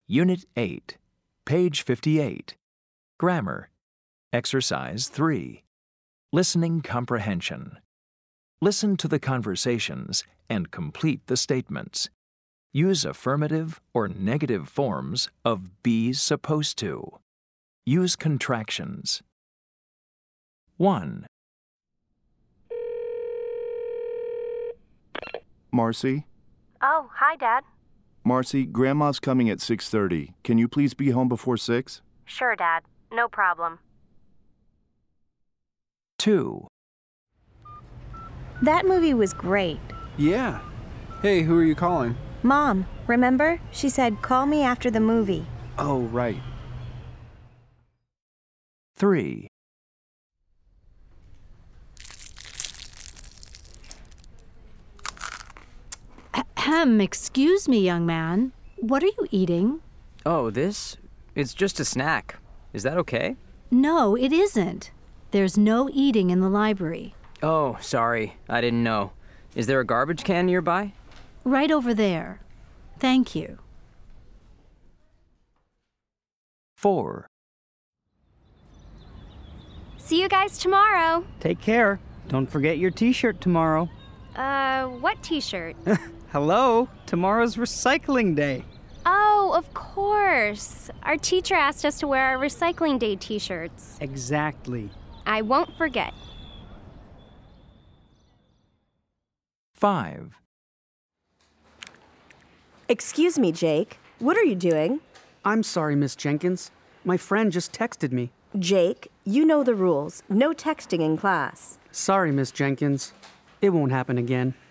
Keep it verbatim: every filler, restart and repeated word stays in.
Unit eight, page fifty-eight. Grammar. Exercise three. Listening comprehension. Listen to the conversations and complete the statements. Use affirmative or negative forms of be supposed to. Use contractions. one. Marcy? Oh, hi, Dad. Marcy, Grandma's coming at six thirty. Can you please be home before six? Sure, Dad. No problem. two. That movie was great. Yeah. Hey, who are you calling? Mom, remember? She said, call me after the movie. Oh, right. three. Ahem, excuse me, young man. What are you eating? Oh, this? It's just a snack. Is that okay? No, it isn't. There's no eating in the library. Oh, sorry. I didn't know. Is there a garbage can nearby? Right over there. Thank you. four. See you guys tomorrow. Take care. Don't forget your t-shirt tomorrow. Uh, what t-shirt? Hello, tomorrow's recycling day. Oh, of course. Our teacher asked us to wear our recycling day t-shirts. Exactly. I won't forget. five. Excuse me, Jake. What are you doing? I'm sorry, Miss Jenkins. My friend just texted me. Jake, you know the rules. No texting in class. Sorry, Miss Jenkins. It won't happen again.